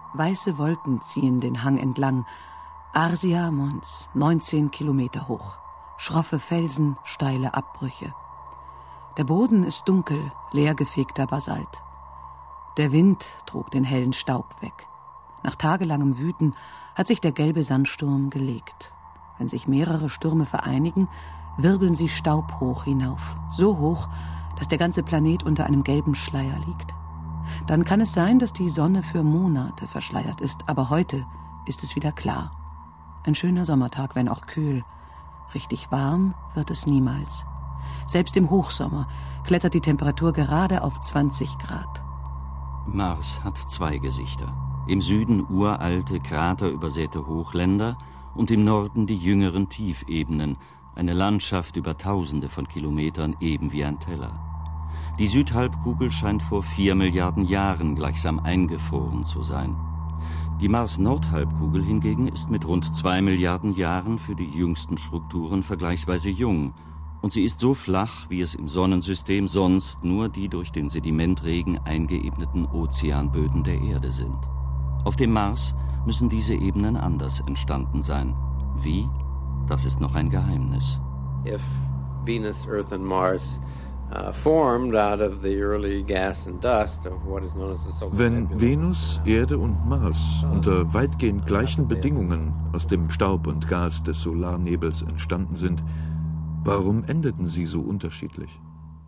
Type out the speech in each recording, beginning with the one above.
Weiße Wolken ziehen den Hang entlang. Arsia Mons, 19 Kilometer hoch. Schroffe Felsen, steile Abbrüche. Der Boden ist dunkel, leergefegter Basalt. Der Wind trug den hellen Staub weg. Nach tagelangem Wüten hat sich der gelbe Sandsturm gelegt. Wenn sich mehrere Stürme vereinigen, wirbeln sie Staub hoch hinauf. So hoch, dass der ganze Planet unter einem gelben Schleier liegt. Dann kann es sein, dass die Sonne für Monate verschleiert ist, aber heute ist es wieder klar. Ein schöner Sommertag, wenn auch kühl. Richtig warm wird es niemals. Selbst im Hochsommer klettert die Temperatur gerade auf 20 Grad. Mars hat zwei Gesichter. Im Süden uralte, kraterübersäte Hochländer und im Norden die jüngeren Tiefebenen, eine Landschaft über Tausende von Kilometern, eben wie ein Teller. Die Südhalbkugel scheint vor 4 Milliarden Jahren gleichsam eingefroren zu sein. Die Mars-Nordhalbkugel hingegen ist mit rund 2 Milliarden Jahren für die jüngsten Strukturen vergleichsweise jung. Und sie ist so flach, wie es im Sonnensystem sonst nur die durch den Sedimentregen eingeebneten Ozeanböden der Erde sind. Auf dem Mars müssen diese Ebenen anders entstanden sein. Wie? Das ist noch ein Geheimnis. If Venus, Earth and Mars formed out of the early gas and dust of what is known as the Solar Nebula. Wenn Venus, Erde und Mars unter weitgehend gleichen Bedingungen aus dem Staub und Gas des Solarnebels entstanden sind, warum endeten sie so unterschiedlich?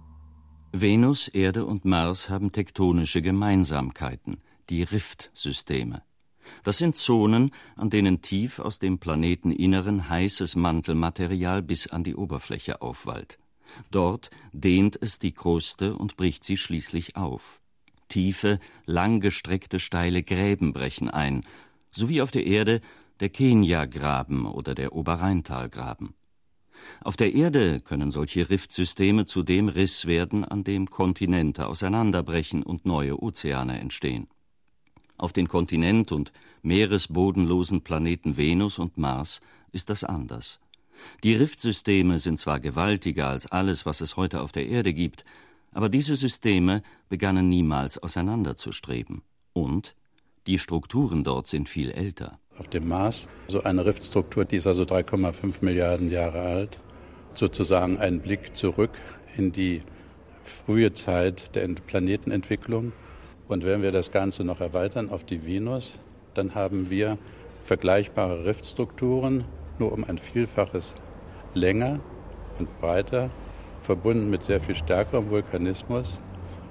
Venus, Erde und Mars haben tektonische Gemeinsamkeiten, die Riftsysteme. Das sind Zonen, an denen tief aus dem Planeteninneren heißes Mantelmaterial bis an die Oberfläche aufwallt. Dort dehnt es die Kruste und bricht sie schließlich auf. Tiefe, langgestreckte, steile Gräben brechen ein, so wie auf der Erde der Kenia-Graben oder der Oberrheintalgraben. Auf der Erde können solche Riftsysteme zu dem Riss werden, an dem Kontinente auseinanderbrechen und neue Ozeane entstehen. Auf den kontinent- und meeresbodenlosen Planeten Venus und Mars ist das anders. Die Riftsysteme sind zwar gewaltiger als alles, was es heute auf der Erde gibt, aber diese Systeme begannen niemals auseinanderzustreben. Und die Strukturen dort sind viel älter. Auf dem Mars so eine Riftstruktur, die ist also 3,5 Milliarden Jahre alt. Sozusagen ein Blick zurück in die frühe Zeit der Planetenentwicklung. Und wenn wir das Ganze noch erweitern auf die Venus, dann haben wir vergleichbare Riftstrukturen, nur um ein Vielfaches länger und breiter, verbunden mit sehr viel stärkerem Vulkanismus.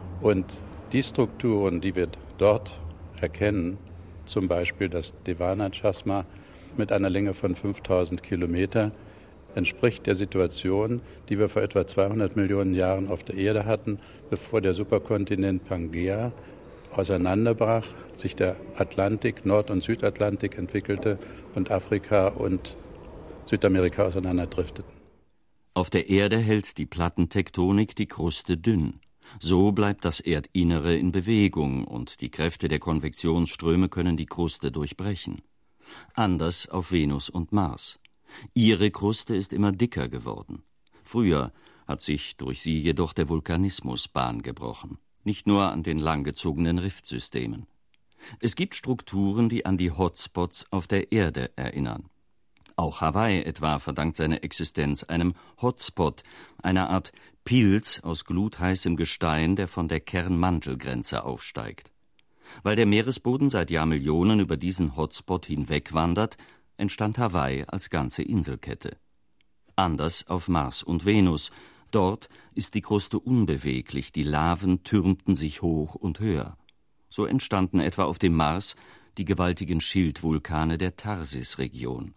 Und die Strukturen, die wir dort erkennen, zum Beispiel das Devana-Chasma mit einer Länge von 5000 Kilometer, entspricht der Situation, die wir vor etwa 200 Millionen Jahren auf der Erde hatten, bevor der Superkontinent Pangäa auseinanderbrach, sich der Atlantik, Nord- und Südatlantik entwickelte und Afrika und Südamerika auseinanderdrifteten. Auf der Erde hält die Plattentektonik die Kruste dünn. So bleibt das Erdinnere in Bewegung und die Kräfte der Konvektionsströme können die Kruste durchbrechen. Anders auf Venus und Mars. Ihre Kruste ist immer dicker geworden. Früher hat sich durch sie jedoch der Vulkanismus Bahn gebrochen. Nicht nur an den langgezogenen Riftsystemen. Es gibt Strukturen, die an die Hotspots auf der Erde erinnern. Auch Hawaii etwa verdankt seine Existenz einem Hotspot, einer Art Pilz aus glutheißem Gestein, der von der Kernmantelgrenze aufsteigt. Weil der Meeresboden seit Jahrmillionen über diesen Hotspot hinwegwandert, entstand Hawaii als ganze Inselkette. Anders auf Mars und Venus. Dort ist die Kruste unbeweglich, die Laven türmten sich hoch und höher. So entstanden etwa auf dem Mars die gewaltigen Schildvulkane der Tharsis-Region,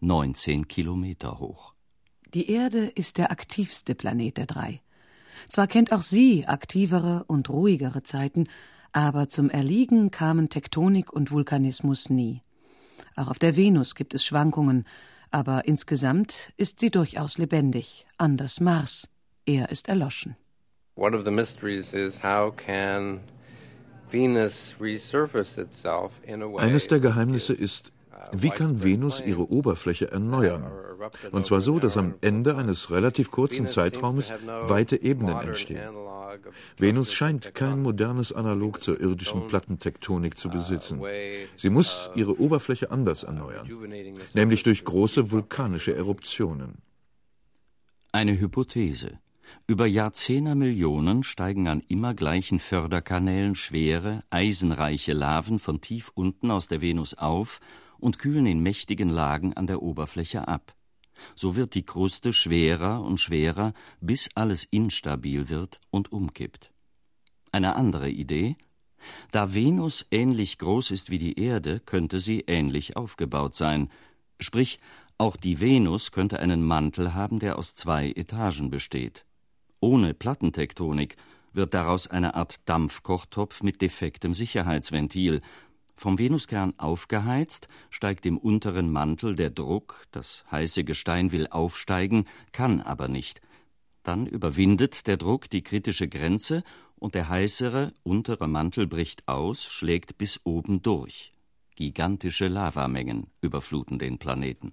19 Kilometer hoch. Die Erde ist der aktivste Planet der drei. Zwar kennt auch sie aktivere und ruhigere Zeiten, aber zum Erliegen kamen Tektonik und Vulkanismus nie. Auch auf der Venus gibt es Schwankungen, aber insgesamt ist sie durchaus lebendig, anders Mars. Er ist erloschen. One of the mysteries is how can Venus resurface itself in a way. Eines der Geheimnisse ist, Wie kann Venus ihre Oberfläche erneuern? Und zwar so, dass am Ende eines relativ kurzen Zeitraumes weite Ebenen entstehen. Venus scheint kein modernes Analog zur irdischen Plattentektonik zu besitzen. Sie muss ihre Oberfläche anders erneuern, nämlich durch große vulkanische Eruptionen. Eine Hypothese. Über Jahrzehntermillionen steigen an immer gleichen Förderkanälen schwere, eisenreiche Laven von tief unten aus der Venus auf und kühlen in mächtigen Lagen an der Oberfläche ab. So wird die Kruste schwerer und schwerer, bis alles instabil wird und umkippt. Eine andere Idee: Da Venus ähnlich groß ist wie die Erde, könnte sie ähnlich aufgebaut sein. Sprich, auch die Venus könnte einen Mantel haben, der aus 2 Etagen besteht. Ohne Plattentektonik wird daraus eine Art Dampfkochtopf mit defektem Sicherheitsventil. Vom Venuskern aufgeheizt, steigt im unteren Mantel der Druck, das heiße Gestein will aufsteigen, kann aber nicht. Dann überwindet der Druck die kritische Grenze und der heißere, untere Mantel bricht aus, schlägt bis oben durch. Gigantische Lavamengen überfluten den Planeten.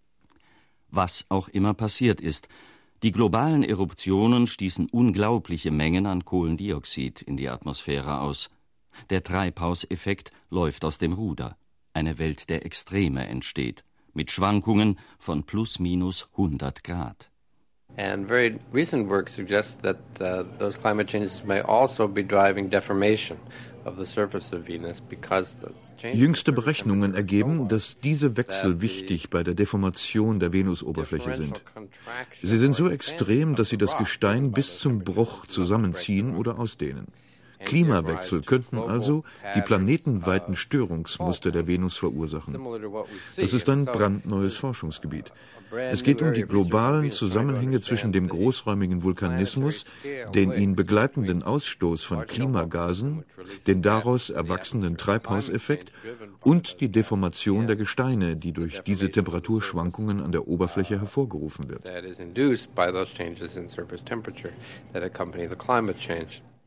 Was auch immer passiert ist, die globalen Eruptionen stießen unglaubliche Mengen an Kohlendioxid in die Atmosphäre aus. Der Treibhauseffekt läuft aus dem Ruder. Eine Welt der Extreme entsteht, mit Schwankungen von plus/minus 100 Grad. And very recent work suggests that those climate changes may also be driving deformation of the surface of Venus because Jüngste Berechnungen ergeben, dass diese Wechsel wichtig bei der Deformation der Venusoberfläche sind. Sie sind so extrem, dass sie das Gestein bis zum Bruch zusammenziehen oder ausdehnen. Klimawechsel könnten also die planetenweiten Störungsmuster der Venus verursachen. Das ist ein brandneues Forschungsgebiet. Es geht um die globalen Zusammenhänge zwischen dem großräumigen Vulkanismus, den ihn begleitenden Ausstoß von Klimagasen, den daraus erwachsenen Treibhauseffekt und die Deformation der Gesteine, die durch diese Temperaturschwankungen an der Oberfläche hervorgerufen wird.